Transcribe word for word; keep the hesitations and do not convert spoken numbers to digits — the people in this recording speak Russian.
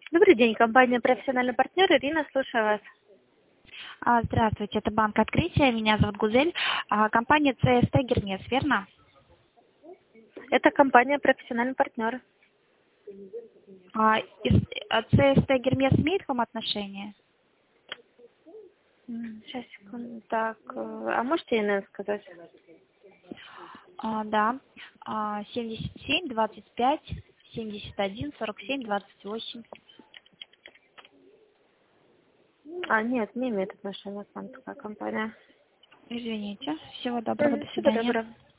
Добрый день, компания «Профессиональный партнер». Ирина, слушаю вас. А, Здравствуйте, это Банк Открытия, меня зовут Гузель. А, Компания си эс ти Гермес, верно? Это компания «Профессиональный партнер». А, из- а си эс ти Гермес имеет к вам отношение? М, Сейчас, секунду. Так, э, а можете имя сказать? А, да. А, семьдесят семь двадцать пять семьдесят один сорок семь двадцать восемь. А, нет, не имеет отношения к вам такая компания. Извините. Всего доброго, Мгм, до Всего свидания. доброго.